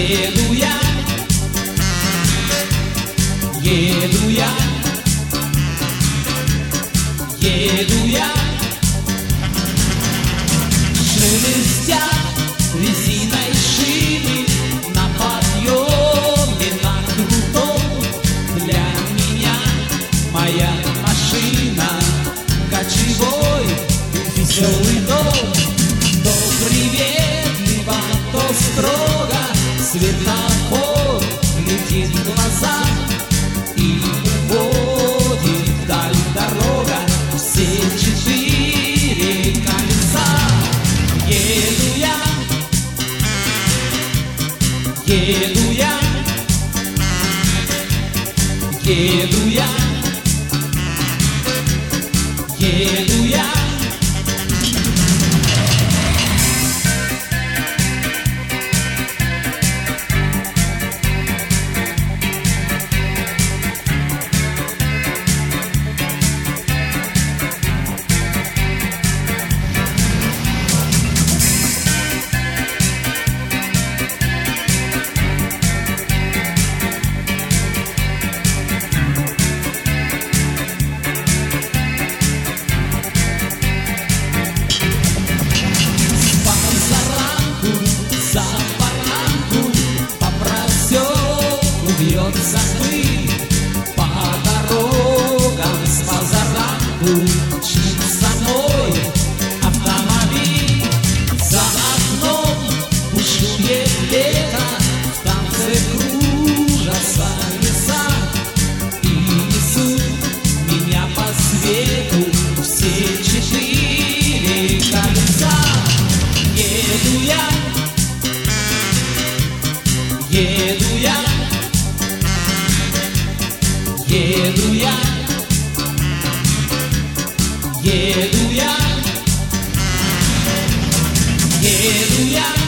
еду я, еду я, еду я. Шелестят резиной шины на подъеме, на крутом. Для меня моя машина кочевой веселый дом. То приветливо, то строго светофор глядит в глаза и уводит вдаль дорога все четыре колеса. Еду я, еду я, еду я, еду я. Бьется пыль по дорогам с позаранку, мчится мой автомобиль. За окном бушует лето, в танце кружатся леса и несут меня по свету все четыре колеса. Еду я, еду я, еду я, еду я, еду я.